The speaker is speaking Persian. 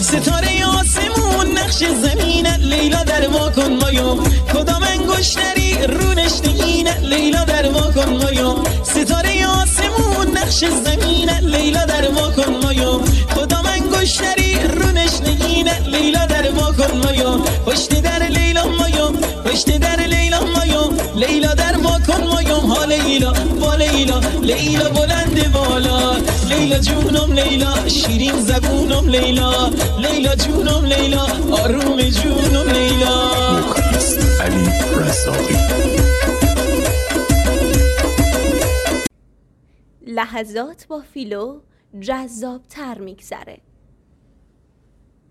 ستاره آسمون نقش زمینه، لیلا در واکن مایو کدام انگشتری رو نشنگینه، لیلا در واکن مایو ستاره آسمون نقش زمینه، لیلا در واکن مایو کدام انگشتری رو نشنگینه، لیلا در واکن مایو پشت در لیلا مایو پشت در لیلا مایو، لیلا در واکن مایو ها لیلا با لیلا، لیلا بلند بالا، لیلا جونم لیلا شیرین زبونم لیلا، لیلا جونم لیلا آروم جونم لیلا. وکالیست علی رزاقی. لحظات با فیلو جذاب تر میگذره.